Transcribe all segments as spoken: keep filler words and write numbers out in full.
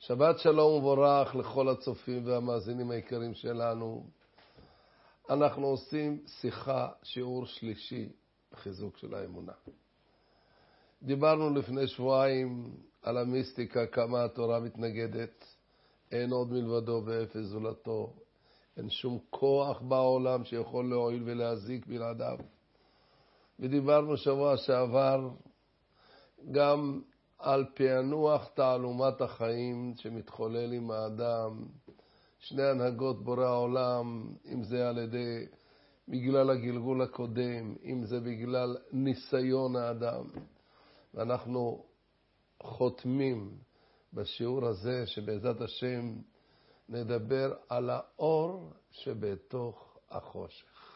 שבת שלום ובורך לכל הצופים והמאזינים היקרים שלנו. אנחנו עושים שיחה, שיעור שלישי בחיזוק של האמונה. דיברנו לפני שבועיים על המיסטיקה, כמה התורה מתנגדת. אין עוד מלבדו ואפס זולתו. אין שום כוח בעולם שיכול להועיל ולהזיק בלעדיו. ודיברנו שבוע שעבר גם על פענוח תעלומת החיים שמתחולל עם האדם, שני הנהגות בורא העולם, אם זה על ידי, בגלל הגלגול הקודם, אם זה בגלל ניסיון האדם. ואנחנו חותמים בשיעור הזה שבעזרת השם נדבר על האור שבתוך החושך.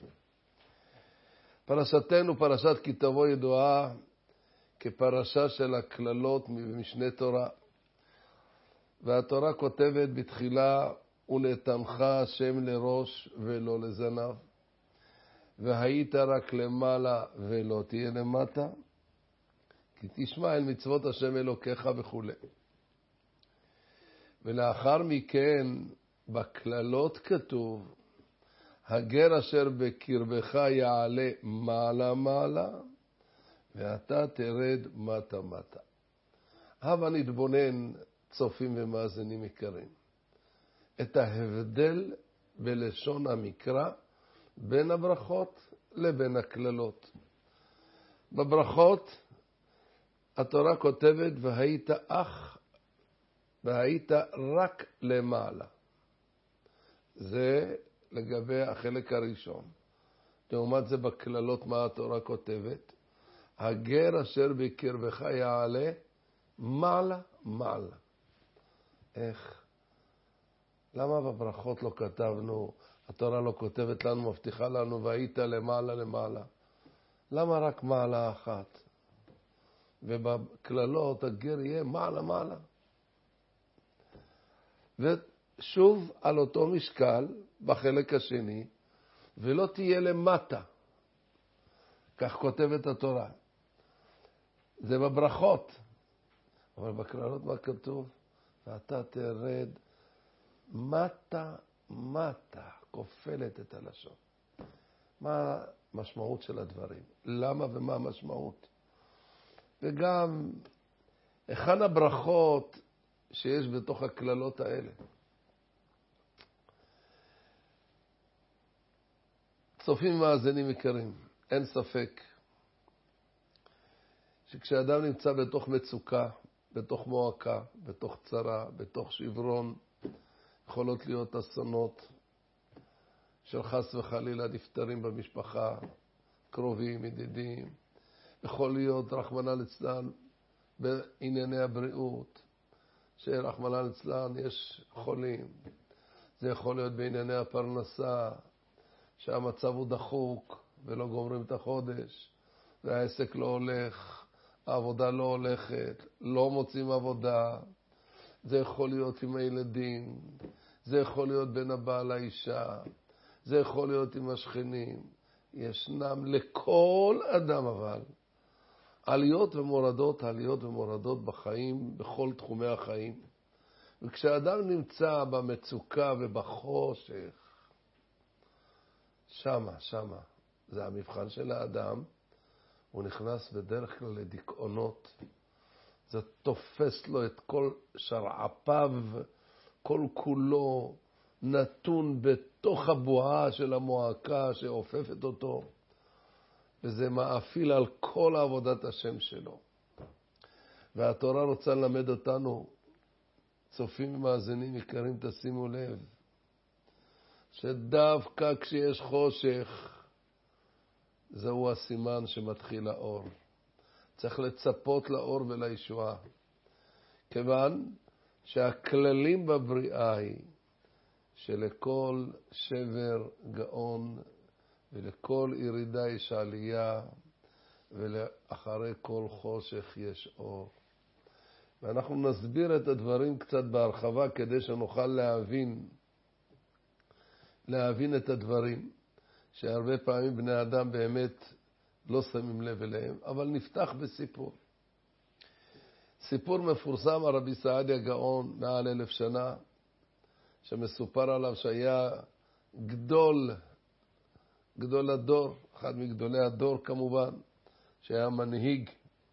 פרשתנו, פרשת כי תבוא, ידועה כפרשה של הכללות במשנה תורה. והתורה כותבת בתחילה, ונתנך השם לראש ולא לזנב, והיית רק למעלה ולא תהיה למטה, כי תשמע אל מצוות השם אלוקיך וכו'. ולאחר מכן בכללות כתוב, הגר אשר בקרבך יעלה מעלה מעלה, ואתה תרד מטה מטה. הבה נתבונן, צופים ומאזינים יקרים, את ההבדל בלשון המקרא בין הברכות לבין הכללות. בברכות התורה כותבת, והיית אך, והיית רק למעלה. זה לגבי החלק הראשון. לעומת זה בכללות מה התורה כותבת? הגר אשר בקרבך יעלה מעלה מעלה. איך? למה בברכות לא כתבנו, התורה לא כותבת לנו, מבטיחה לנו, והיית למעלה למעלה? למה רק מעלה אחת? ובכללות הגר יהיה מעלה מעלה. ושוב על אותו משקל בחלק השני, ולא תהיה למטה. כך כותבת התורה. זה בברכות. אבל בכללות מה כתוב? ואתה תרד מטה מטה, כופלת את הלשון. מה המשמעות של הדברים? למה ומה המשמעות? וגם היכן הברכות שיש בתוך הכללות האלה. צופים מאזינים יקרים, אין ספק שכשאדם נמצא בתוך מצוקה, בתוך מועקה, בתוך צרה, בתוך שברון, יכולות להיות אסונות של חס וחלילה נפטרים במשפחה, קרובים, ידידים. יכול להיות רחמנא ליצלן בענייני הבריאות, שרחמנא ליצלן יש חולים. זה יכול להיות בענייני הפרנסה, שהמצב הוא דחוק ולא גומרים את החודש, והעסק לא הולך, העבודה לא הולכת, לא מוצאים עבודה. זה יכול להיות עם הילדים, זה יכול להיות בין הבעל לאישה, זה יכול להיות עם השכנים. ישנם לכל אדם אבל עליות ומורדות, עליות ומורדות בחיים, בכל תחומי החיים. וכשאדם נמצא במצוקה ובחושך, שמה, שמה, זה המבחן של האדם, הוא נכנס בדרך כלל לדיכאונות. זה תופס לו את כל שרעפיו, כל כולו נתון בתוך הבועה של המועקה שעופפת אותו, וזה מאפיל על כל עבודת השם שלו. והתורה רוצה ללמד אותנו, צופים ומאזינים יקרים, תשימו לב, שדווקא כשיש חושך, זהו הסימן שמתחיל האור. צריך לצפות לאור ולישועה. כיוון שהכללים בבריאה היא שלכל שבר גאון ולכל ירידה יש עלייה, ולאחרי כל חושך יש אור. ואנחנו נסביר את הדברים קצת בהרחבה כדי שנוכל להבין, להבין את הדברים, שהרבה פעמים בני אדם באמת לא שמים לב אליהם, אבל נפתח בסיפור. סיפור מפורסם על רבי סעדיה גאון מעל אלף שנה, שמסופר עליו שהיה גדול, גדול הדור, אחד מגדולי הדור כמובן, שהיה מנהיג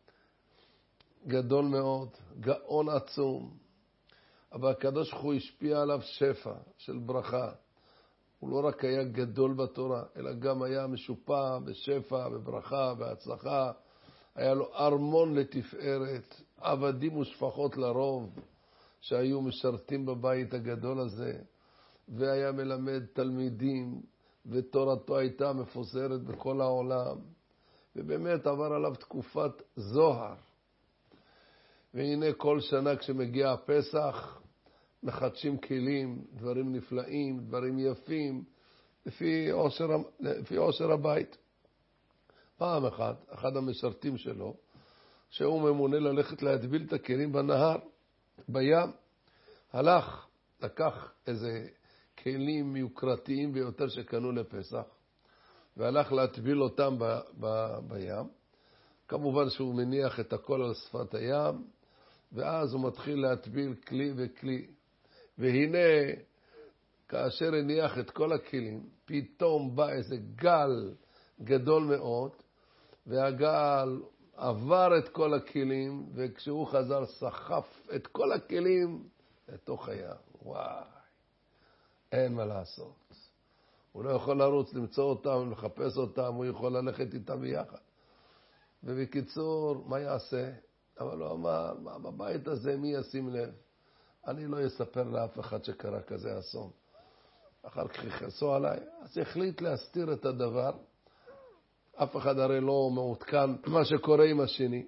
גדול מאוד, גאון עצום, אבל הקדוש ברוך הוא השפיע עליו שפע של ברכה. הוא לא רק היה גדול בתורה, אלא גם היה משופע בשפע, בברכה, בהצלחה. היה לו ארמון לתפארת, עבדים ושפחות לרוב, שהיו משרתים בבית הגדול הזה, והיה מלמד תלמידים, ותורתו הייתה מפוזרת בכל העולם, ובאמת עבר עליו תקופת זוהר. והנה כל שנה כשמגיע הפסח, מחדשים כלים, דברים נפלאים, דברים יפים, לפי עושר, לפי עושר הבית. פעם אחת, אחד המשרתים שלו, שהוא ממונה ללכת להטביל את הכלים בנהר, בים, הלך, לקח איזה כלים מיוקרתיים ביותר שקנו לפסח, והלך להטביל אותם ב, ב, בים. כמובן שהוא מניח את הכל על שפת הים, ואז הוא מתחיל להטביל כלי וכלי. והנה, כאשר הניח את כל הכלים, פתאום בא איזה גל גדול מאוד, והגל עבר את כל הכלים, וכשהוא חזר סחף את כל הכלים לתוך הים. וואי, אין מה לעשות. הוא לא יכול לרוץ, למצוא אותם, לחפש אותם, הוא יכול ללכת איתם ביחד. ובקיצור, מה יעשה? אבל הוא אמר, מה, בבית הזה מי ישים לב? אני לא אספר לאף אחד שקרה כזה אסון. אחר כך יכעסו עליי. אז החליט להסתיר את הדבר. אף אחד הרי לא מעודכן מה שקורה עם השני.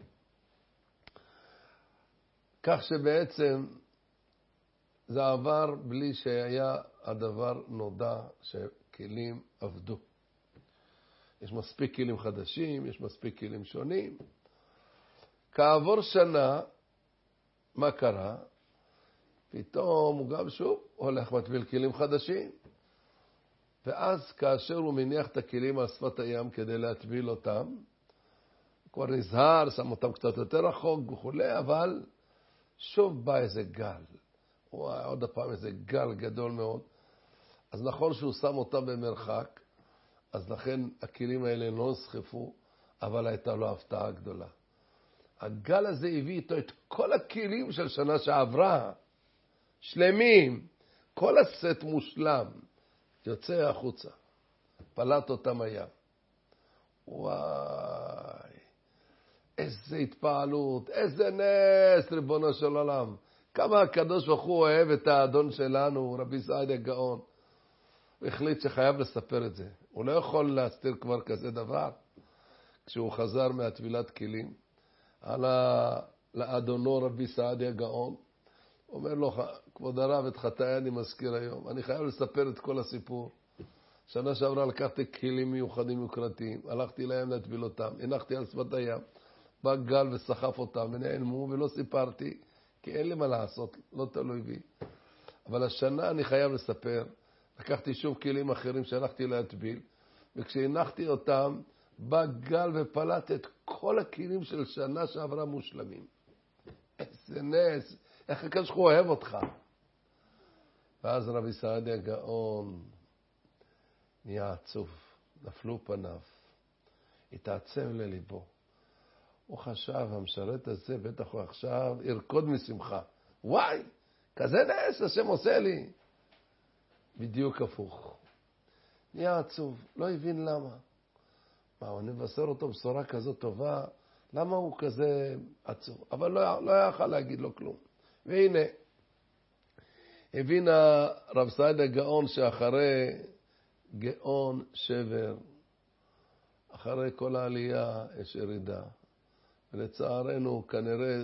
כך שבעצם זה עבר בלי שהיה הדבר נודע שכלים עבדו. יש מספיק כלים חדשים, יש מספיק כלים שונים. כעבור שנה, מה קרה? פתאום הוא גם שוב הולך מטביל כלים חדשים. ואז כאשר הוא מניח את הכלים על שפת הים כדי להטביל אותם, הוא כבר נזהר, שם אותם קצת יותר רחוק וכו', אבל שוב בא איזה גל. וואי, עוד הפעם איזה גל גדול מאוד. אז נכון שהוא שם אותם במרחק, אז לכן הכלים האלה לא נסחפו, אבל הייתה לו הפתעה גדולה. הגל הזה הביא איתו את כל הכלים של שנה שעברה, שלמים, כל הסט מושלם, יוצא החוצה, פלט אותם הים. וואי, איזה התפעלות, איזה נס, ריבונו של עולם. כמה הקדוש ברוך הוא אוהב את האדון שלנו, רבי סעדיה גאון. הוא החליט שחייב לספר את זה. הוא לא יכול להסתיר כבר כזה דבר. כשהוא חזר מהטבילת כלים, עלה לאדונו רבי סעדיה גאון, אומר לו, כבוד הרב, את חטאי אני מזכיר היום. אני חייב לספר את כל הסיפור. שנה שעברה לקחתי כלים מיוחדים יוקרתיים, הלכתי לים להטביל אותם, הנחתי על שפת הים, בא גל וסחף אותם ונעלמו, ולא סיפרתי, כי אין לי מה לעשות, לא תלוי בי. אבל השנה אני חייב לספר, לקחתי שוב כלים אחרים שהלכתי להטביל, וכשהנחתי אותם, בא גל ופלט את כל הכלים של שנה שעברה מושלמים. איזה נס, איך הקדוש ברוך הוא אוהב אותך. ואז רבי סעדיה גאון נהיה עצוב, נפלו פניו, התעצם לליבו. הוא חשב, המשרת הזה בטח הוא עכשיו ירקוד משמחה. וואי, כזה נס השם עושה לי. בדיוק הפוך. נהיה עצוב, לא הבין למה. מה, הוא נבשר אותו בשורה כזאת טובה, למה הוא כזה עצוב? אבל לא, לא יכול להגיד לו כלום. והנה, הבין הרב סעדיה גאון שאחרי גאון שבר, אחרי כל העלייה יש ירידה. ולצערנו כנראה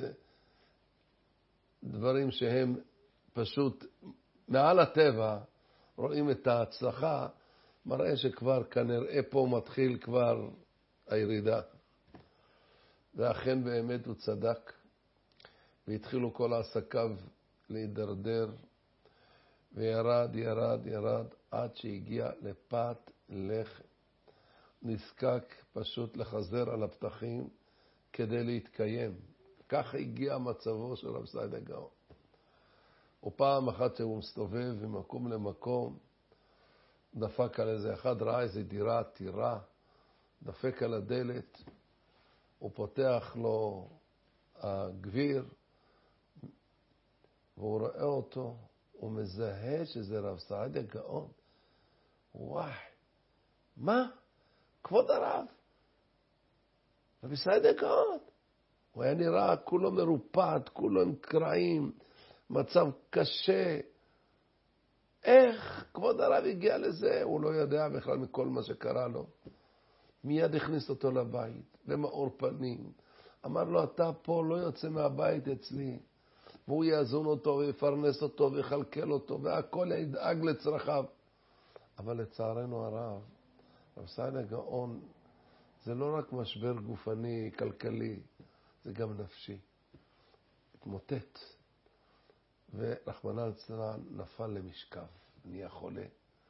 דברים שהם פשוט מעל הטבע, רואים את ההצלחה, מראה שכבר כנראה פה מתחיל כבר הירידה. ואכן באמת הוא צדק, והתחילו כל עסקיו להידרדר, וירד, ירד, ירד, עד שהגיע לפת לחם. נזקק פשוט לחזר על הפתחים כדי להתקיים. ככה הגיע מצבו של רב סעדיה גאון. ופעם אחת שהוא מסתובב ממקום למקום, דפק על איזה אחד, ראה איזה דירה עתירה, דפק על הדלת, הוא פותח לו הגביר, והוא רואה אותו, הוא מזהה שזה רב סעדיה גאון. וואי, מה? כבוד הרב, רב סעדיה גאון. הוא היה נראה כולו מרופד, כולו עם קרעים, מצב קשה. איך כבוד הרב הגיע לזה? הוא לא יודע בכלל מכל מה שקרה לו. מיד הכניס אותו לבית, במאור פנים. אמר לו, אתה פה לא יוצא מהבית אצלי. והוא יאזון אותו ויפרנס אותו ויחלקל אותו, והכל ידאג לצרכיו. אבל לצערנו הרב, רב סעדיה גאון, זה לא רק משבר גופני, כלכלי, זה גם נפשי. התמוטט. ורחמנא ליצלן נפל למשכב, נהיה חולה.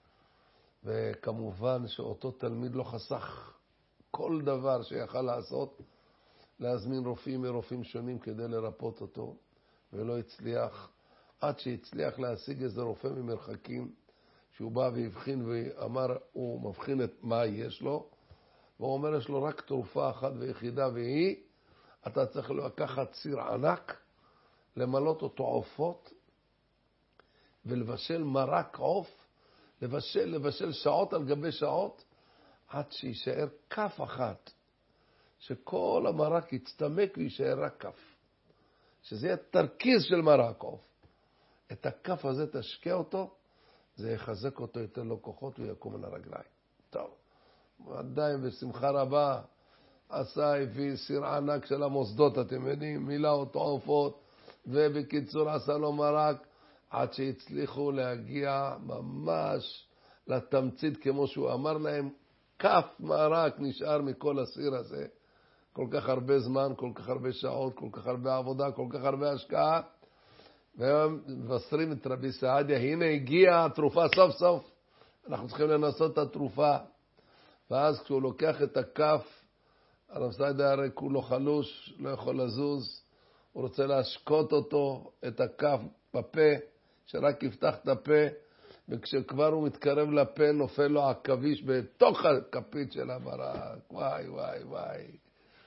וכמובן שאותו תלמיד לא חסך כל דבר שיכל לעשות, להזמין רופאים מרופאים שונים כדי לרפות אותו, ולא הצליח, עד שהצליח להשיג איזה רופא ממרחקים, שהוא בא והבחין ואמר, הוא מבחין את מה יש לו, והוא אומר, יש לו רק תרופה אחת ויחידה, והיא, אתה צריך לקחת סיר ענק, למלות אותו עופות, ולבשל מרק עוף, לבשל, לבשל שעות על גבי שעות, עד שישאר כף אחת, שכל המרק יצטמק וישאר רק כף. שזה יהיה תרכיז של מרק עוף. את הכף הזה תשקע אותו, זה יחזק אותו, ייתן לו כוחות ויקום על הרגליים. טוב, עדיין בשמחה רבה, עשה, הביא סיר ענק של המוסדות, אתם יודעים, מילא אותו עופות, ובקיצור עשה לו מרק, עד שהצליחו להגיע ממש לתמצית, כמו שהוא אמר להם, כף מרק נשאר מכל הסיר הזה. כל כך הרבה זמן, כל כך הרבה שעות, כל כך הרבה עבודה, כל כך הרבה השקעה. והם מבשרים את רבי סעדיה, הנה הגיעה התרופה סוף סוף, אנחנו צריכים לנסות את התרופה. ואז כשהוא לוקח את הכף, הרב סעדיה הרי כולו חלוש, לא יכול לזוז, הוא רוצה להשקות אותו, את הכף בפה, שרק יפתח את הפה, וכשכבר הוא מתקרב לפה, נופל לו עכביש בתוך הכפית של המרק. וואי, וואי, וואי.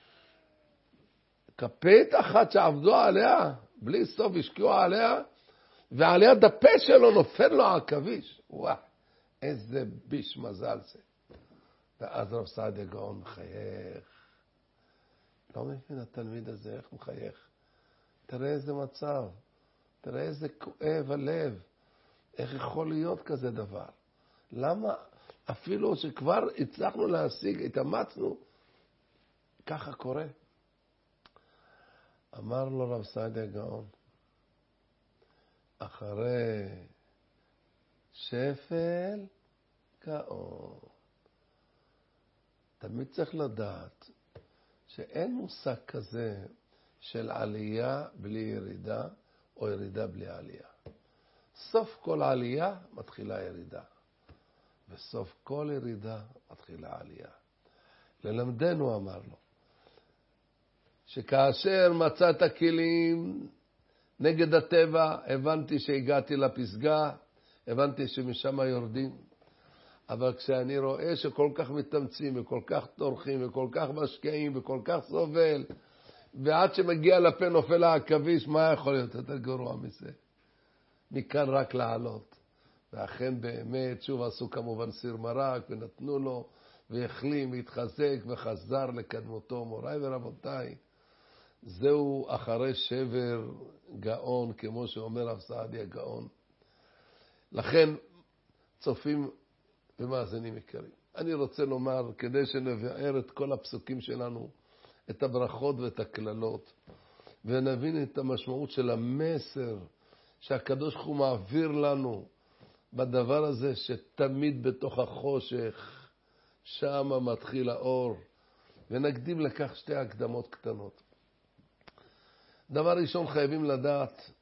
כפית אחת שעבדו עליה, בלי סוף השקיעו עליה, ועליה דפה שלו נופל לו עכביש. וואי, איזה ביש מזל זה. ואז רב סעדיה גאון מחייך. לא מבין התלמיד הזה, איך מחייך. תראה איזה מצב, תראה איזה כואב הלב. איך יכול להיות כזה דבר? למה אפילו שכבר הצלחנו להשיג, התאמצנו, ככה קורה? אמר לו רב סעדיה גאון, אחרי שפל גאון. תמיד צריך לדעת שאין מושג כזה של עלייה בלי ירידה, או ירידה בלי עלייה. סוף כל עלייה מתחילה ירידה, וסוף כל ירידה מתחילה עלייה. ללמדנו אמר לו, שכאשר מצאת כלים נגד הטבע, הבנתי שהגעתי לפסגה, הבנתי שמשם יורדים. אבל כשאני רואה שכל כך מתאמצים וכל כך טורחים וכל כך משקיעים וכל כך סובל, ועד שמגיע לפה נופל העכביש, מה יכול להיות יותר גרוע מזה? מכאן רק לעלות. ואכן באמת, שוב עשו כמובן סיר מרק ונתנו לו, והחלים והתחזק וחזר לקדמותו. מוריי ורבותיי, זהו אחרי שבר גאון, כמו שאומר רב סעדיה גאון. לכן צופים ומאזינים יקרים, אני רוצה לומר, כדי שנבאר את כל הפסוקים שלנו, את הברכות ואת הכללות, ונבין את המשמעות של המסר שהקדוש ברוך הוא מעביר לנו בדבר הזה, שתמיד בתוך החושך שם מתחיל האור. ונקדים לכך שתי הקדמות קטנות. דבר ראשון, חייבים לדעת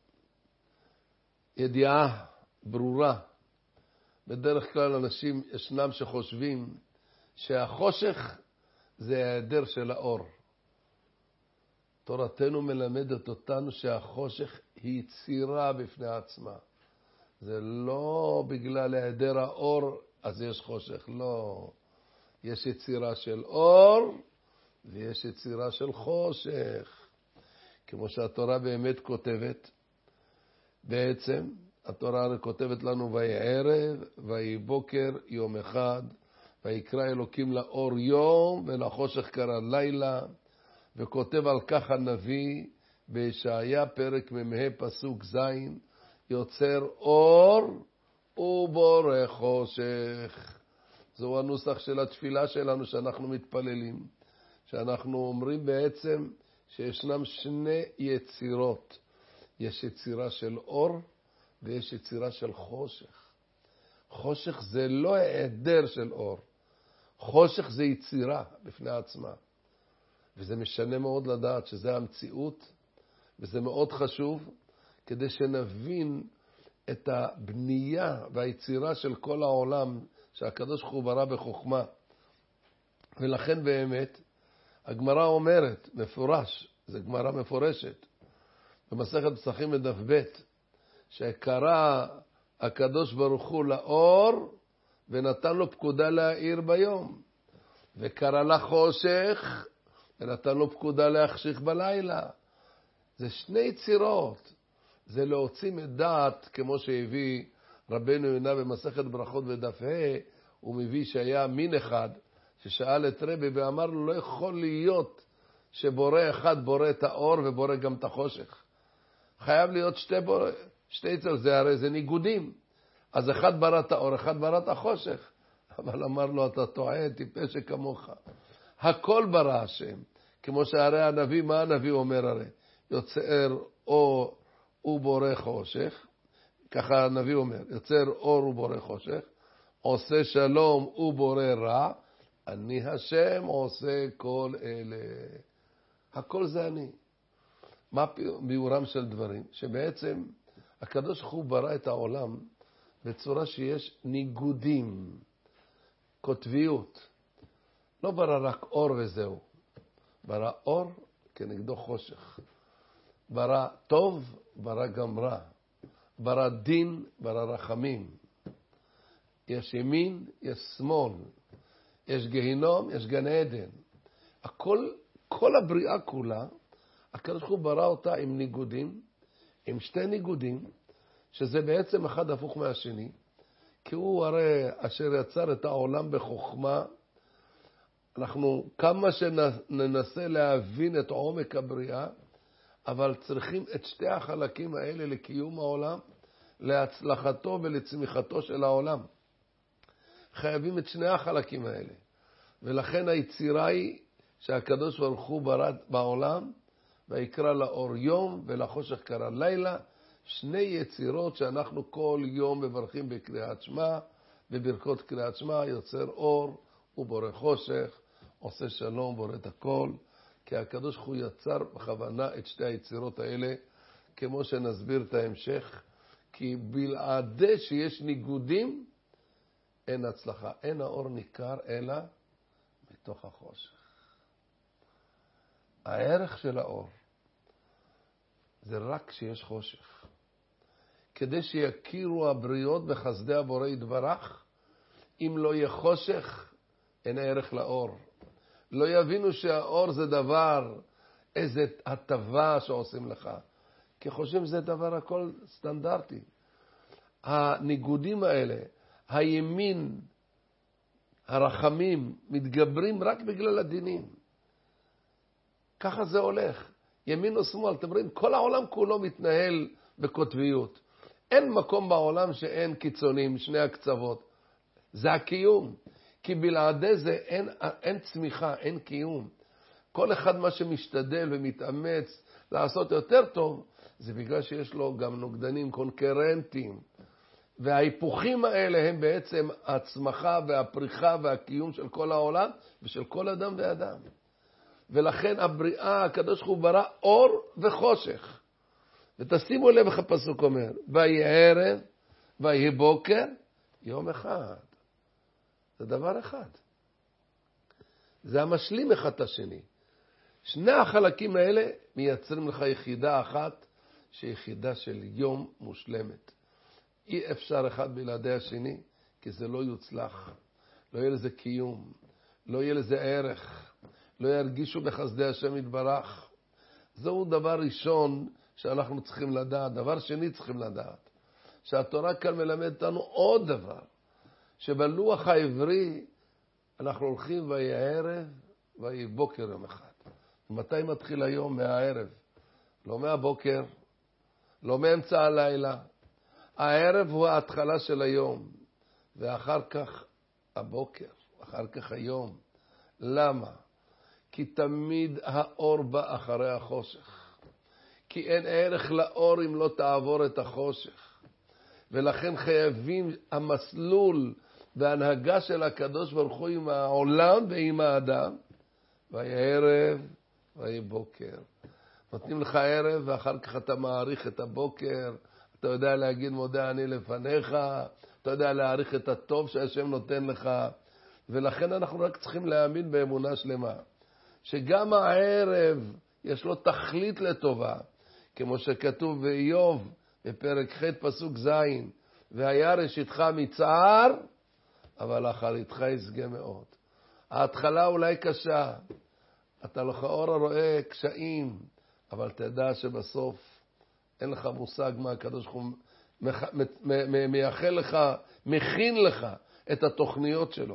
ידיעה ברורה. בדרך כלל אנשים ישנם שחושבים שהחושך זה היעדר של האור. תורתנו מלמדת אותנו שהחושך היא יצירה בפני עצמה. זה לא בגלל היעדר האור, אז יש חושך. לא. יש יצירה של אור, ויש יצירה של חושך. כמו שהתורה באמת כותבת, בעצם התורה כותבת לנו ויהי ערב, ויהי בוקר יום אחד, ויקרא אלוקים לאור יום ולחושך קרא לילה, וכותב על כך הנביא בישעיה פרק מ"ה פסוק ז', יוצר אור ובורא חושך. זהו הנוסח של התפילה שלנו שאנחנו מתפללים, שאנחנו אומרים בעצם שישנם שני יצירות. יש יצירה של אור ויש יצירה של חושך. חושך זה לא היעדר של אור. חושך זה יצירה בפני עצמה. וזה משנה מאוד לדעת שזה המציאות, וזה מאוד חשוב כדי שנבין את הבנייה והיצירה של כל העולם שהקדוש ברוך הוא ברא בחוכמה. ולכן באמת הגמרא אומרת, מפורש, זו גמרא מפורשת, במסכת פסחים בדף ב', שקרא הקדוש ברוך הוא לאור ונתן לו פקודה להאיר ביום, וקרא לחושך ונתן לו פקודה להחשיך בלילה. זה שני יצירות. זה להוציא מדעת, כמו שהביא רבנו יונה במסכת ברכות בדף ה', הוא מביא שהיה מין אחד ששאל את רבי ואמר לו, לא יכול להיות שבורא אחד בורא את האור ובורא גם את החושך. חייב להיות שתי בורא, שתי יצירות, זה הרי זה ניגודים. אז אחד ברא את האור, אחד ברא את החושך. אבל אמר לו, אתה טועה, טיפש כמוך. הכל ברא השם. כמו שהרי הנביא, מה הנביא אומר הרי? יוצר אור ובורא חושך. ככה הנביא אומר, יוצר אור ובורא חושך. עושה שלום ובורא רע. אני השם עושה כל אלה. הכל זה אני. מה ביאורם של דברים? שבעצם הקדוש ברוך הוא ברא את העולם בצורה שיש ניגודים, כותביות. לא ברא רק אור וזהו. ברא אור כנגדו חושך. ברא טוב, ברא גם רע. ברא דין, ברא רחמים. יש ימין, יש שמאל. יש גיהינום, יש גן עדן. הכל, כל הבריאה כולה, הקדוש ברוך הוא ברא אותה עם ניגודים, עם שתי ניגודים, שזה בעצם אחד הפוך מהשני, כי הוא הרי אשר יצר את העולם בחוכמה. אנחנו כמה שננסה להבין את עומק הבריאה, אבל צריכים את שתי החלקים האלה לקיום העולם, להצלחתו ולצמיחתו של העולם. חייבים את שני החלקים האלה. ולכן היצירה היא שהקדוש ברוך הוא ברא בעולם, ויקרא לאור יום ולחושך קרא לילה, שני יצירות שאנחנו כל יום מברכים בקריאת שמע, בברכות קריאת שמע, יוצר אור ובורא חושך, עושה שלום, בורא את הכל, כי הקדוש ברוך הוא יצר בכוונה את שתי היצירות האלה, כמו שנסביר את ההמשך, כי בלעדי שיש ניגודים, אין הצלחה. אין האור ניכר אלא מתוך החושך. הערך של האור זה רק כשיש חושך. כדי שיכירו הבריות בחסדי הבורא יתברך, אם לא יהיה חושך, אין ערך לאור. לא יבינו שהאור זה דבר, איזה הטבה שעושים לך. כי חושבים שזה דבר הכל סטנדרטי. הניגודים האלה, הימין, הרחמים, מתגברים רק בגלל הדינים. ככה זה הולך. ימין או שמאל, אתם רואים, כל העולם כולו מתנהל בקוטביות. אין מקום בעולם שאין קיצונים, שני הקצוות. זה הקיום. כי בלעדי זה אין, אין צמיחה, אין קיום. כל אחד מה שמשתדל ומתאמץ לעשות יותר טוב, זה בגלל שיש לו גם נוגדנים קונקרנטיים. וההיפוכים האלה הם בעצם הצמחה והפריחה והקיום של כל העולם ושל כל אדם ואדם. ולכן הבריאה, הקדוש ברוך הוא ברא אור וחושך. ותשימו לב איך הפסוק אומר, ויהי ערב, ויהי בוקר, יום אחד. זה דבר אחד. זה המשלים אחד את השני. שני החלקים האלה מייצרים לך יחידה אחת, שהיא יחידה של יום מושלמת. אי אפשר אחד בלעדי השני, כי זה לא יוצלח. לא יהיה לזה קיום, לא יהיה לזה ערך, לא ירגישו בחסדי השם יתברך. זהו דבר ראשון שאנחנו צריכים לדעת. דבר שני צריכים לדעת, שהתורה כאן מלמד אותנו עוד דבר, שבלוח העברי אנחנו הולכים ויהי ערב ויהי בוקר יום אחד. מתי מתחיל היום? מהערב, לא מהבוקר, לא מאמצע הלילה. הערב הוא ההתחלה של היום, ואחר כך הבוקר, אחר כך היום. למה? כי תמיד האור בא אחרי החושך. כי אין ערך לאור אם לא תעבור את החושך. ולכן חייבים המסלול וההנהגה של הקדוש ברוך הוא עם העולם ועם האדם. ויהי ערב ויהי בוקר. נותנים לך ערב ואחר כך אתה מעריך את הבוקר. אתה יודע להגיד מודה אני לפניך. אתה יודע להעריך את הטוב שהשם נותן לך. ולכן אנחנו רק צריכים להאמין באמונה שלמה. שגם הערב יש לו תכלית לטובה. כמו שכתוב באיוב בפרק ח' פסוק ז', והיה ראשיתך מצער, אבל אחריתך ישגה מאוד. ההתחלה אולי קשה. אתה לכאורה רואה קשיים, אבל תדע שבסוף אין לך מושג מה הקדוש ברוך הוא מייחל לך, מכין לך את התוכניות שלו.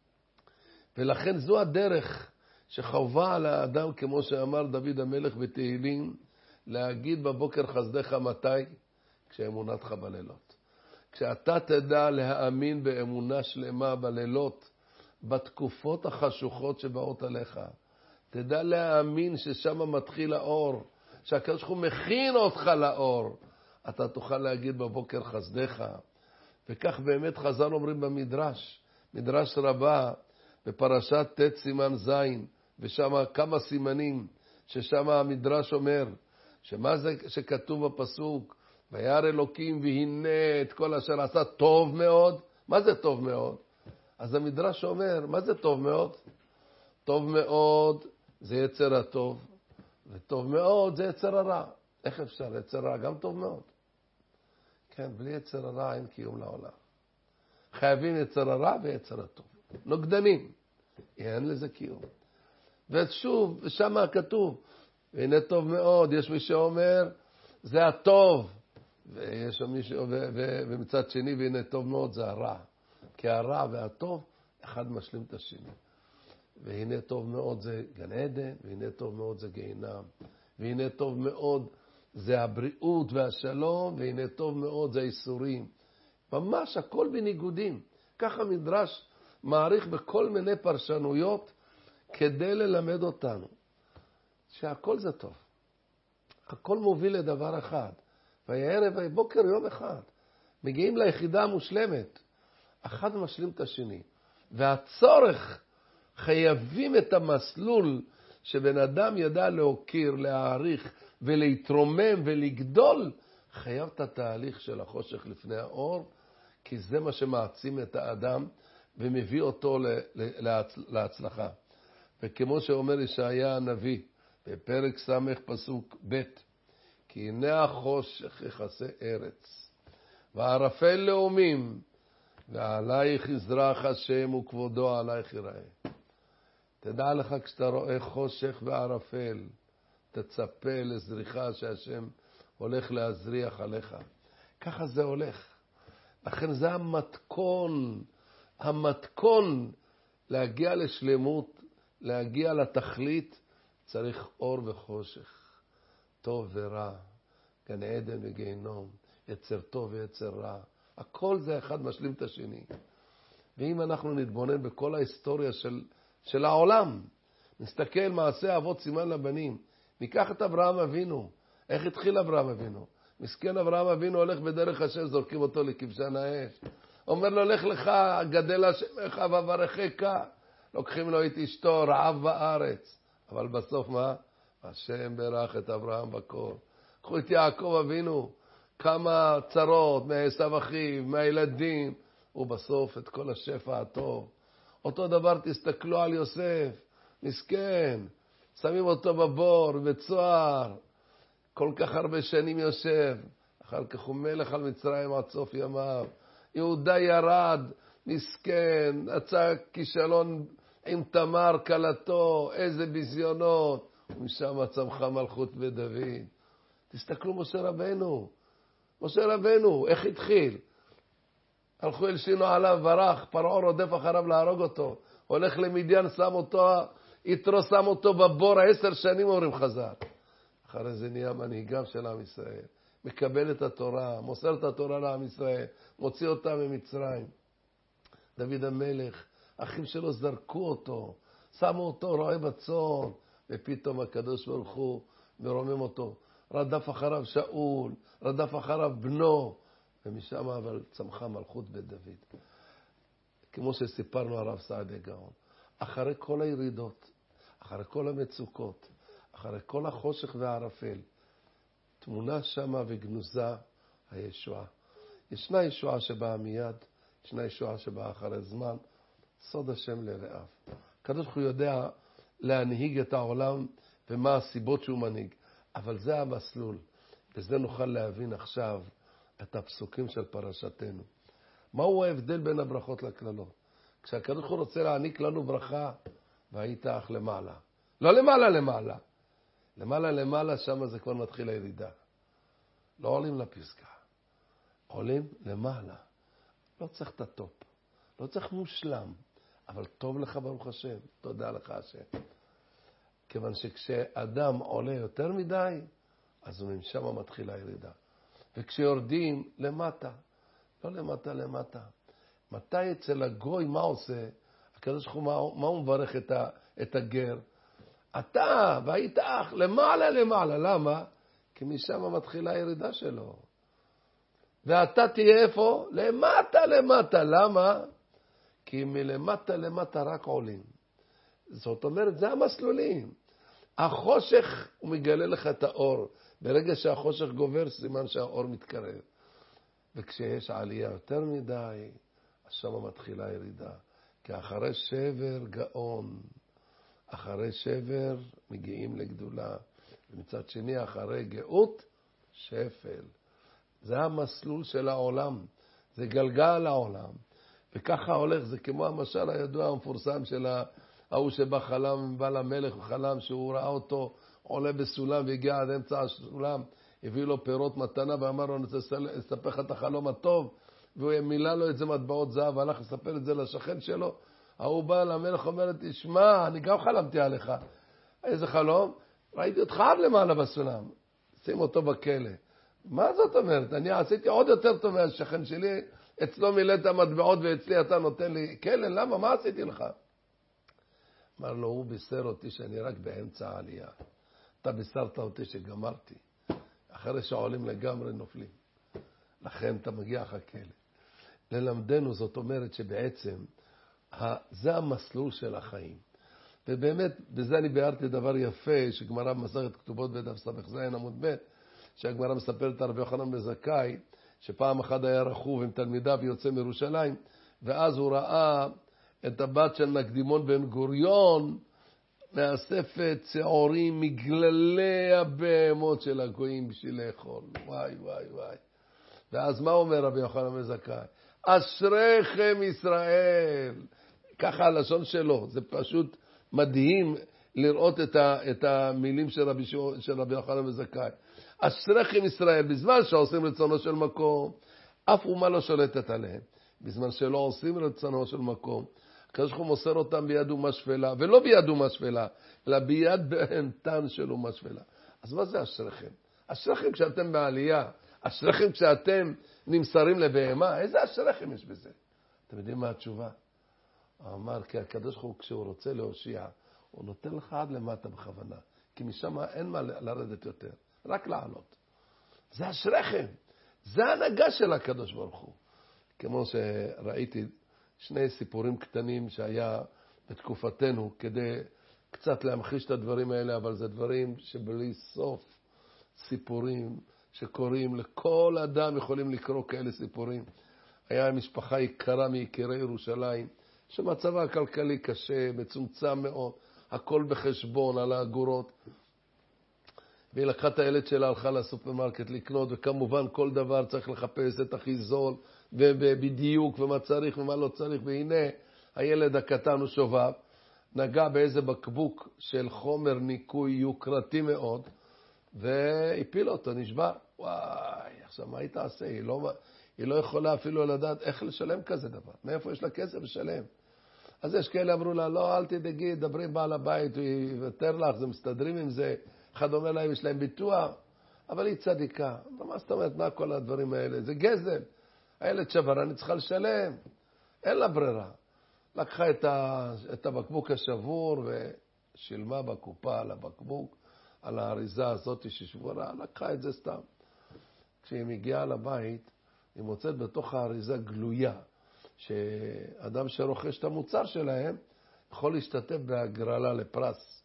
ולכן זו הדרך שחובה על האדם, כמו שאמר דוד המלך בתהילים, להגיד בבוקר חסדך מתי? כשאמונתך בלילות. כשאתה תדע להאמין באמונה שלמה בלילות, בתקופות החשוכות שבאות עליך, תדע להאמין ששם מתחיל האור, שהקדוש ברוך הוא מכין אותך לאור, אתה תוכל להגיד בבוקר חסדך. וכך באמת חז"ל אומרים במדרש, מדרש רבה, בפרשת ט' סימן ז', ושם כמה סימנים, ששם המדרש אומר, שמה זה שכתוב בפסוק, וירא אלוקים והנה את כל אשר עשה טוב מאוד. מה זה טוב מאוד? אז המדרש אומר, מה זה טוב מאוד? טוב מאוד זה יצר הטוב, וטוב מאוד זה יצר הרע. איך אפשר? יצר הרע גם טוב מאוד. כן, בלי יצר הרע אין קיום לעולם. חייבים יצר הרע ויצר הטוב. נוגדנים. אין לזה קיום. ושוב, שם כתוב, והנה טוב מאוד, יש מי שאומר, זה הטוב. ויש מי ש... ו... ו... ומצד שני, והנה טוב מאוד, זה הרע. כי הרע והטוב, אחד משלים את השני. והנה טוב מאוד זה גן עדן, והנה טוב מאוד זה גיהינם. והנה טוב מאוד זה הבריאות והשלום, והנה טוב מאוד זה האיסורים. ממש הכל בניגודים. ככה מדרש מעריך בכל מיני פרשנויות, כדי ללמד אותנו שהכל זה טוב. הכל מוביל לדבר אחד. ויהי ערב ויהי בוקר יום אחד. מגיעים ליחידה המושלמת. אחד משלים את השני. והצורך חייבים את המסלול שבן אדם ידע להוקיר, להעריך ולהתרומם ולגדול. חייב את התהליך של החושך לפני האור, כי זה מה שמעצים את האדם ומביא אותו להצלחה. וכמו שאומר ישעיה הנביא, בפרק סמך פסוק ב', כי הנה החושך יכסה ארץ, וערפל לאומים, ועלייך יזרח השם וכבודו עלייך יראה. תדע לך, כשאתה רואה חושך וערפל, תצפה לזריחה שהשם הולך להזריח עליך. ככה זה הולך. לכן זה המתכון, המתכון להגיע לשלמות, להגיע לתכלית, צריך אור וחושך, טוב ורע, גן עדן וגיהנום, יצר טוב ויצר רע. הכל זה אחד משלים את השני. ואם אנחנו נתבונן בכל ההיסטוריה של, של העולם, נסתכל מעשה אבות סימן לבנים, ניקח את אברהם אבינו. איך התחיל אברהם אבינו? מסכן אברהם אבינו הולך בדרך השם, זורקים אותו לכבשן האש. אומר לו, לך לך, גדל השמך וברכך. לוקחים לו את אשתו, רעב בארץ. אבל בסוף מה? השם ברך את אברהם בכל. קחו את יעקב אבינו, כמה צרות מעשיו אחיו, מהילדים, ובסוף את כל השפע הטוב. אותו דבר תסתכלו על יוסף, מסכן, שמים אותו בבור, בצוהר, כל כך הרבה שנים יושב, אחר כך הוא מלך על מצרים עד סוף ימיו. יהודה ירד, מסכן, יצא כישלון עם תמר כלתו, איזה ביזיונות, ומשם צמחה מלכות בית דוד. תסתכלו משה רבנו, משה רבנו, איך התחיל? הלכו אל שינו עליו, ברח, פרעה רודף אחריו להרוג אותו, הולך למדיין, שם אותו, יתרו שם אותו בבור, עשר שנים אומרים חז"ל. אחרי זה נהיה מנהיגם של עם ישראל, מקבל את התורה, מוסר את התורה לעם ישראל, מוציא אותה ממצרים. דוד המלך, אחים שלו זרקו אותו, שמו אותו רועה בצאן, ופתאום הקדוש ברוך הוא מרומם אותו. רדף אחריו שאול, רדף אחריו בנו, ומשם אבל צמחה מלכות בית דוד. כמו שסיפרנו הרב סעדיה גאון, אחרי כל הירידות, אחרי כל המצוקות, אחרי כל החושך והערפל, תמונה שמה וגנוזה הישועה. ישנה ישועה שבאה מיד, ישנה ישועה שבאה אחרי זמן, סוד השם לרעיו. הקדוש ברוך הוא יודע להנהיג את העולם ומה הסיבות שהוא מנהיג, אבל זה המסלול, וזה נוכל להבין עכשיו את הפסוקים של פרשתנו. מהו ההבדל בין הברכות לכללות? כשהקדוש ברוך הוא רוצה להעניק לנו ברכה, והיית אך למעלה. לא למעלה למעלה. למעלה למעלה, שם זה כבר מתחיל הירידה. לא עולים לפסקה. עולים למעלה. לא צריך את הטופ. לא צריך מושלם. אבל טוב לך ברוך השם. תודה לך השם. כיוון שכשאדם עולה יותר מדי, אז הוא משם מתחיל הירידה. וכשיורדים למטה, לא למטה למטה. מתי אצל הגוי מה עושה? הקדוש ברוך הוא מה, מה הוא מברך את, ה, את הגר? אתה והיית אח למעלה למעלה. למה? כי משם מתחילה הירידה שלו. ואתה תהיה איפה? למטה למטה. למה? כי מלמטה למטה רק עולים. זאת אומרת, זה המסלולים. החושך הוא מגלה לך את האור. ברגע שהחושך גובר, סימן שהאור מתקרב. וכשיש עלייה יותר מדי, אז שם מתחילה ירידה. כי אחרי שבר גאון, אחרי שבר מגיעים לגדולה. ומצד שני, אחרי גאות, שפל. זה המסלול של העולם. זה גלגל העולם. וככה הולך, זה כמו המשל הידוע המפורסם של ההוא שבא חלם, בא למלך וחלם שהוא ראה אותו עולה בסולם והגיע עד אמצע הסולם, הביא לו פירות מתנה ואמר לו, אני רוצה לספר לך את החלום הטוב, והוא מילא לו את זה מטבעות זהב, והלך לספר את זה לשכן שלו. ההוא בא למלך ואומר, תשמע, אני גם חלמתי עליך. איזה חלום? ראיתי אותך עד למעלה בסולם. שים אותו בכלא. מה זאת אומרת? אני עשיתי עוד יותר טוב מהשכן שלי, אצלו מילאת המטבעות ואצלי אתה נותן לי כלא, למה? מה עשיתי לך? אמר לו, הוא בישר אותי שאני רק באמצע העלייה. אתה בישרת אותי שגמרתי. אחרי שעולים לגמרי נופלים. לכן אתה מגיע אחר כלא. ללמדנו זאת אומרת שבעצם זה המסלול של החיים. ובאמת, בזה אני ביארתי דבר יפה, שגמרא במסכת כתובות בדף ס"ז עמוד ב', שהגמרא מספרת על רבי יוחנן בן זכאי, שפעם אחת היה רכוב עם תלמידיו ויוצא מירושלים, ואז הוא ראה את הבת של נקדימון בן גוריון, מאספת שעורים מגללי הבהמות של הגויים בשביל לאכול. וואי וואי וואי. ואז מה אומר רבי יוחנן בן זכאי? אשריכם ישראל. ככה הלשון שלו. זה פשוט מדהים לראות את, ה, את המילים של רבי, של רבי יוחנן בן זכאי. אשריכם ישראל, בזמן שעושים רצונו של מקום, אף אומה לא שולטת עליהם. בזמן שלא עושים רצונו של מקום, הקדוש ברוך הוא מוסר אותם ביד אומה שפלה, ולא ביד אומה שפלה, אלא ביד בהמתן של אומה שפלה. אז מה זה אשריכם? אשריכם כשאתם בעלייה, אשריכם כשאתם נמסרים לבהמה, איזה אשריכם יש בזה? אתם יודעים מה התשובה? הוא אמר, כי הקדוש ברוך הוא כשהוא רוצה להושיע, הוא נותן לך עד למטה בכוונה, כי משם אין מה לרדת יותר, רק לעלות. זה אשריכם, זה ההנהגה של הקדוש ברוך הוא. כמו שראיתי שני סיפורים קטנים שהיה בתקופתנו, כדי קצת להמחיש את הדברים האלה, אבל זה דברים שבלי סוף סיפורים שקוראים, לכל אדם יכולים לקרוא כאלה סיפורים. היה משפחה יקרה מיקירי ירושלים, שמצבה הכלכלי קשה, מצומצם מאוד. הכל בחשבון, על האגורות. והיא לקחה את הילד שלה, הלכה לסופרמרקט לקנות, וכמובן כל דבר צריך לחפש את הכי זול, ובדיוק, ומה צריך ומה לא צריך, והנה הילד הקטן הוא שובב, נגע באיזה בקבוק של חומר ניקוי יוקרתי מאוד, והפיל אותו, נשבר. וואי, עכשיו מה היא תעשה? היא לא, היא לא יכולה אפילו לדעת איך לשלם כזה דבר. מאיפה יש לה כסף לשלם? אז יש כאלה אמרו לה, לא, אל תדאגי, דברי בעל הבית, הוא יוותר לך, זה מסתדרים עם זה. אחד אומר להם, יש להם ביטוח, אבל היא צדיקה. מה זאת אומרת, מה כל הדברים האלה? זה גזל. הילד שבר, אני צריכה לשלם. אין לה ברירה. לקחה את, ה, את הבקבוק השבור ושילמה בקופה על הבקבוק, על האריזה הזאת ששבורה, לקחה את זה סתם. כשהיא מגיעה לבית, היא מוצאת בתוך האריזה גלויה, שאדם שרוכש את המוצר שלהם יכול להשתתף בהגרלה לפרס.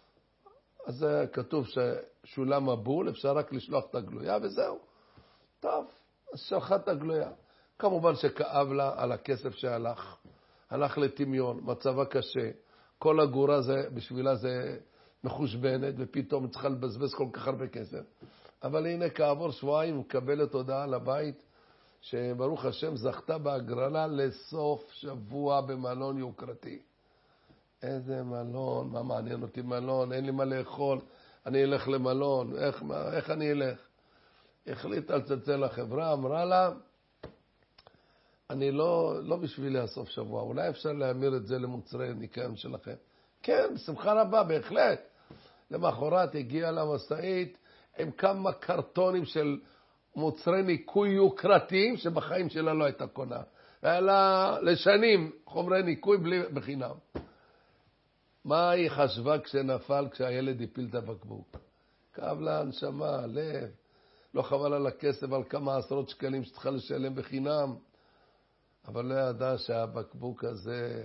אז כתוב ששולם הבול, אפשר רק לשלוח את הגלויה וזהו. טוב, אז שלחה את הגלויה. כמובן שכאב לה על הכסף שהלך. הלך לטמיון, מצבה קשה. כל הגורה זה, בשבילה זה מחושבנת, ופתאום צריכה לבזבז כל כך הרבה כסף. אבל הנה כעבור שבועיים מקבלת הודעה לבית, שברוך השם זכתה בהגרלה לסוף שבוע במלון יוקרתי. איזה מלון, מה מעניין אותי מלון, אין לי מה לאכול, אני אלך למלון, איך, מה, איך אני אלך? החליטה לצלצל לחברה, אמרה לה, אני לא, לא בשבילי הסוף שבוע, אולי אפשר להמיר את זה למוצרי ניקיון שלכם. כן, בשמחה רבה, בהחלט. למחרת הגיעה למשאית עם כמה קרטונים של מוצרי ניקוי יוקרתיים שבחיים שלה לא הייתה קונה. והיה לה לשנים חומרי ניקוי בלי, בחינם. מה היא חשבה כשנפל, כשהילד הפיל את הבקבוק? כאב לה הנשמה, לב. לא חבל על הכסף, על כמה עשרות שקלים שצריכה לשלם בחינם. אבל לא ידע שהבקבוק הזה,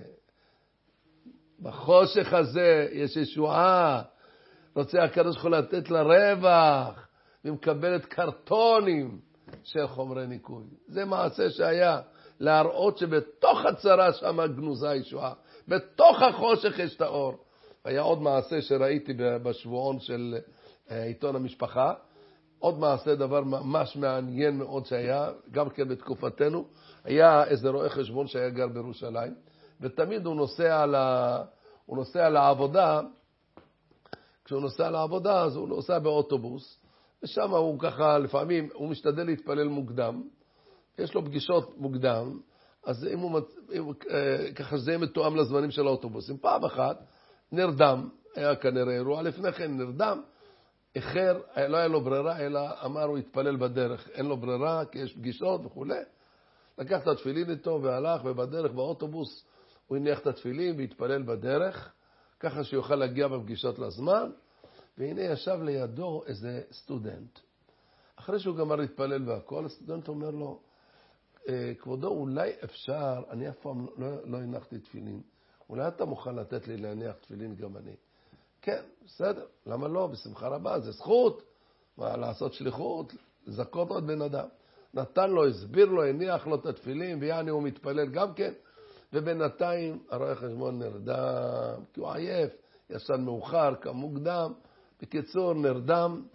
בחושך הזה יש ישועה. רוצה הקדוש ברוך הוא לתת לה רווח, ומקבלת קרטונים של חומרי ניקוי. זה מעשה שהיה להראות שבתוך הצרה שם גנוזה הישועה. בתוך החושך יש את האור. היה עוד מעשה שראיתי בשבועון של עיתון המשפחה. עוד מעשה, דבר ממש מעניין מאוד שהיה, גם כן בתקופתנו. היה איזה רואה חשבון שהיה גר בירושלים, ותמיד הוא נוסע, לה, הוא נוסע לעבודה. כשהוא נוסע לעבודה, אז הוא נוסע באוטובוס, ושם הוא ככה, לפעמים, הוא משתדל להתפלל מוקדם, יש לו פגישות מוקדם, אז אם הוא, אם, ככה שזה יהיה מתואם לזמנים של האוטובוסים. פעם אחת נרדם, היה כנראה אירוע לפני כן, נרדם, אחר, לא היה לו ברירה, אלא אמר הוא יתפלל בדרך, אין לו ברירה, כי יש פגישות וכו'. לקח את התפילין איתו והלך, ובדרך באוטובוס הוא הניח את התפילין והתפלל בדרך, ככה שיוכל להגיע בפגישות לזמן, והנה ישב לידו איזה סטודנט. אחרי שהוא גמר להתפלל והכל, הסטודנט אומר לו, כבודו, אולי אפשר, אני אף פעם לא, לא הנחתי תפילין, אולי אתה מוכן לתת לי להניח תפילין גם אני? כן, בסדר, למה לא? בשמחה רבה, זה זכות, מה, לעשות שליחות, לזכות עוד בן אדם. נתן לו, הסביר לו, הניח לו את התפילין, ויעני הוא מתפלל גם כן, ובינתיים הרואה חשבון נרדם, כי הוא עייף, ישן מאוחר, קם מוקדם. בקיצור, נרדם.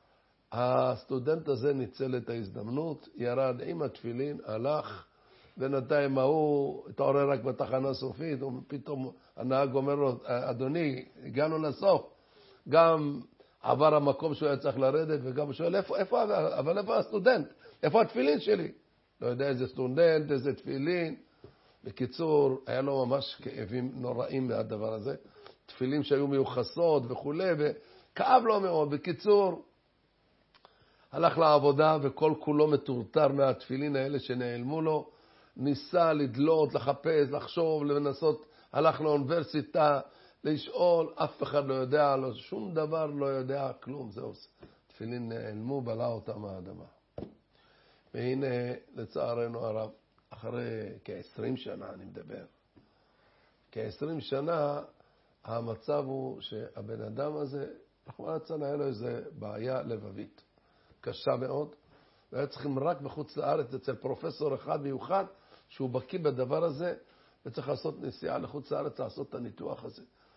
הסטודנט הזה ניצל את ההזדמנות, ירד עם התפילין, הלך, בינתיים הוא התעורר רק בתחנה סופית, ופתאום הנהג אומר לו, אדוני, הגענו לסוף. גם עבר המקום שהוא היה צריך לרדת, וגם הוא שואל, איפה, איפה, אבל איפה הסטודנט? איפה התפילין שלי? לא יודע איזה סטודנט, איזה תפילין. בקיצור, היה לו ממש כאבים נוראים מהדבר הזה. תפילים שהיו מיוחסות וכו', וכאב לו מאוד. בקיצור, הלך לעבודה וכל כולו מטורטר מהתפילין האלה שנעלמו לו. ניסה לדלות, לחפש, לחשוב, לנסות. הלך לאוניברסיטה, לשאול, אף אחד לא יודע, לא, שום דבר לא יודע, כלום. זהו, תפילין נעלמו, בלע אותם האדמה. והנה, לצערנו הרב, אחרי כ-עשרים שנה אני מדבר. כ-עשרים שנה המצב הוא שהבן אדם הזה, רחמנא ליצלן, היה לו איזה בעיה לבבית, קשה מאוד, והיה צריכים רק בחוץ לארץ אצל פרופסור אחד מיוחד, שהוא בקיא בדבר הזה, וצריך לעשות נסיעה לחוץ לארץ לעשות את הניתוח הזה.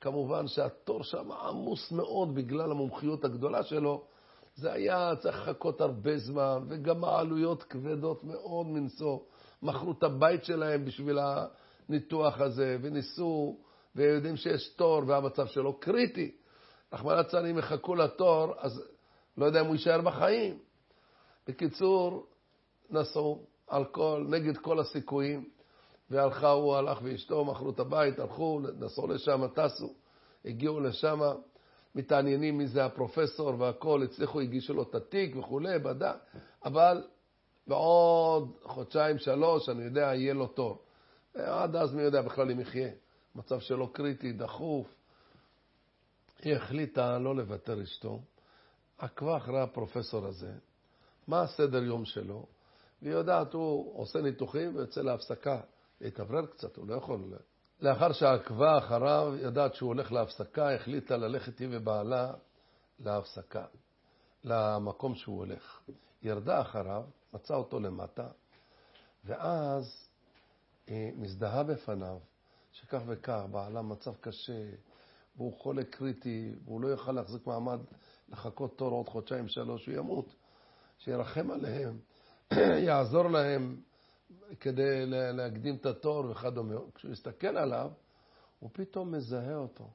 כמובן שהתור שם עמוס מאוד בגלל המומחיות הגדולה שלו, זה היה צריך לחכות הרבה זמן, וגם העלויות כבדות מאוד מנסו. מכרו את הבית שלהם בשביל הניתוח הזה, וניסו, ויודעים שיש תור, והמצב שלו קריטי. רחמנא ליצלן, אם יחכו לתור, אז לא יודע אם הוא יישאר בחיים. בקיצור, נסעו על כל, נגד כל הסיכויים, והלכה, הוא הלך ואשתו, מכרו את הבית, הלכו, נסעו לשם, טסו, הגיעו לשם, מתעניינים מי זה הפרופסור והכל, הצליחו, הגישו לו את התיק וכו', בדק, אבל בעוד חודשיים, שלוש, אני יודע, יהיה לו תור. עד אז מי יודע בכלל אם יחיה. מצב שלו קריטי, דחוף. היא החליטה לא לוותר אשתו, עקבה אחרי הפרופסור הזה, מה הסדר יום שלו, והיא יודעת, הוא עושה ניתוחים ויוצא להפסקה, להתאוורר קצת, הוא לא יכול. לאחר שעקבה אחריו, ידעת שהוא הולך להפסקה, החליטה ללכת היא ובעלה להפסקה, למקום שהוא הולך. ירדה אחריו, מצא אותו למטה, ואז היא מזדהה בפניו, שכך וכך, בעלה מצב קשה, והוא חולה קריטי, והוא לא יוכל להחזיק מעמד, לחכות תור עוד חודשיים שלוש, הוא ימות. שירחם עליהם, יעזור להם כדי להקדים את התור וכדומה. כשהוא יסתכל עליו, הוא פתאום מזהה אותו.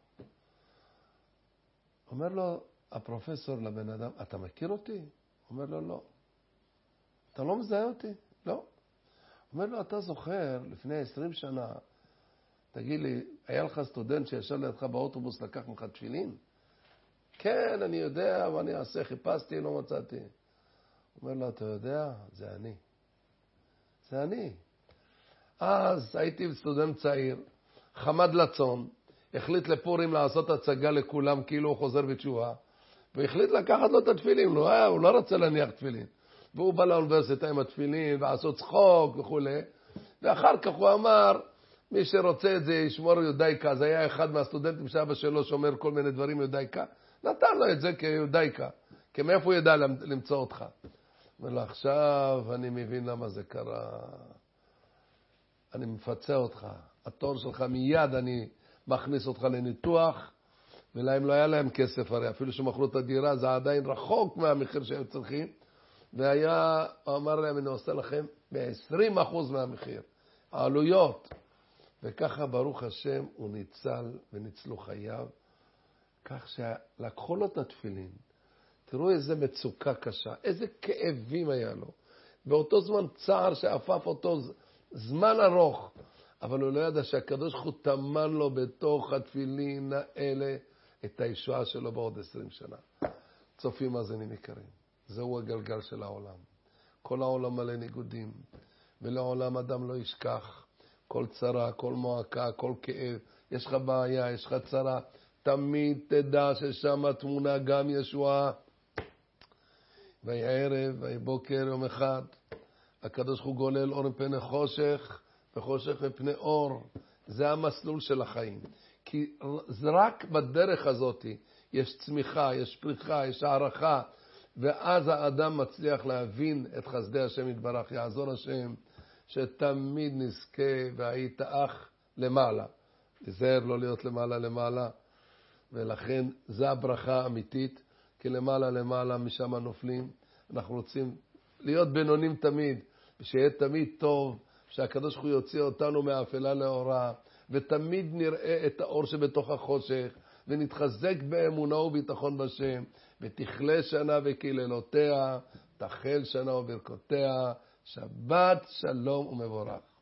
אומר לו הפרופסור לבן אדם, אתה מכיר אותי? אומר לו, לא. אתה לא מזהה אותי? לא. אומר לו, אתה זוכר, לפני עשרים שנה, תגיד לי, היה לך סטודנט שישב לידך באוטובוס, לקח ממך תפילין? כן, אני יודע, ואני אעשה, חיפשתי, לא מצאתי. אומר לו, אתה יודע, זה אני. זה אני. אז הייתי סטודנט צעיר, חמד לצון, החליט לפורים לעשות הצגה לכולם, כאילו הוא חוזר בתשובה, והחליט לקחת לו את התפילין, הוא, היה, הוא לא רצה להניח תפילין. והוא בא לאוניברסיטה עם התפילין, ועשות צחוק וכו'. ואחר כך הוא אמר, מי שרוצה את זה ישמור יודאיקה, זה היה אחד מהסטודנטים שאבא שלו שומר כל מיני דברים יודאיקה, נתן לו את זה כיודאיקה, כי מאיפה הוא ידע למצוא אותך. אומר לו, עכשיו אני מבין למה זה קרה. אני מפצה אותך. התור שלך מיד אני מכניס אותך לניתוח, ולהם לא היה להם כסף הרי. אפילו שמכרו את הדירה, זה עדיין רחוק מהמחיר שהם צריכים. והיה, הוא אמר להם, אני עושה לכם ב-עשרים אחוז מהמחיר. העלויות. וככה ברוך השם הוא ניצל וניצלו חייו. כך שלקחו לו את התפילין. תראו איזה מצוקה קשה, איזה כאבים היה לו. באותו זמן צער שאפף אותו זמן ארוך, אבל הוא לא ידע שהקדוש ברוך הוא טמן לו בתוך התפילין האלה את הישועה שלו בעוד עשרים שנה. צופים מאזינים יקרים, זהו הגלגל של העולם. כל העולם מלא ניגודים, ולעולם אדם לא ישכח. כל צרה, כל מועקה, כל כאב, יש לך בעיה, יש לך צרה, תמיד תדע ששם התמונה גם ישועה. ויהי ערב, ויהי בוקר יום אחד, הקדוש ברוך הוא גולל אור מפני חושך, וחושך מפני אור. זה המסלול של החיים. כי רק בדרך הזאת יש צמיחה, יש פריחה, יש הערכה, ואז האדם מצליח להבין את חסדי השם יתברך. יעזור השם שתמיד נזכה והיית אח למעלה. תזהר לא להיות למעלה למעלה. ולכן זה הברכה האמיתית, כי למעלה למעלה משם נופלים. אנחנו רוצים להיות בינונים תמיד, ושיהיה תמיד טוב, שהקדוש ברוך הוא יוציא אותנו מאפלה לאורה, ותמיד נראה את האור שבתוך החושך, ונתחזק באמונה וביטחון בשם, ותכלה שנה וקללותיה, תחל שנה וברכותיה, שבת שלום ומבורך.